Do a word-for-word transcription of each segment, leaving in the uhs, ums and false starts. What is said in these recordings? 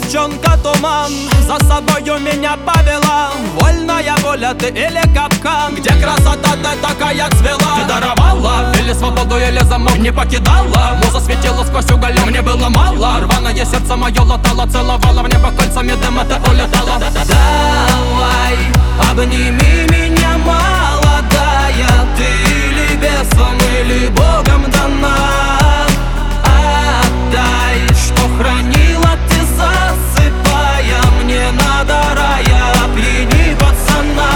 девчонка туман, за собою меня повела. Вольная воля ты или капкан? Где красота ты такая цвела? Ты даровала или свободу, или замок не покидала? Муза светила сквозь уголек, мне было мало. Рваное сердце мое латало, целовала в небо кольцами дыма, ты улетала. Давай, обними меня, молодая. Ты или бесом, или Богом дана. Отдай, что хранила ты, засыпая. Мне надо рая, опьяни пацана.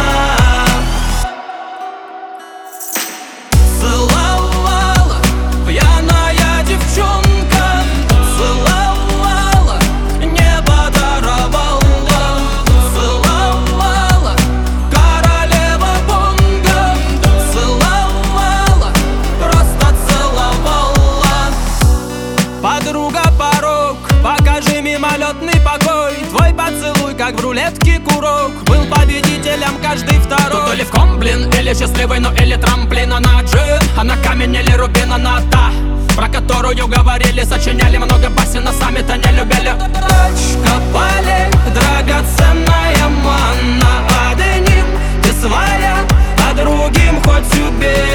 Целовала пьяная девчонка, целовала, небо даровала. Целовала королева бонго, целовала, просто целовала. Подруга, порог, покажи мимолетный покой. Твой поцелуй, как в рулетке курок, был победителем каждый второй. Тут или в комблин, или счастливый, ну или трамплин. Она джин, она камень или рубин. Она та, про которую говорили, сочиняли много басен, а сами-то не любили. Точка полей, драгоценная манна. Одним ты своя, а другим хоть убей.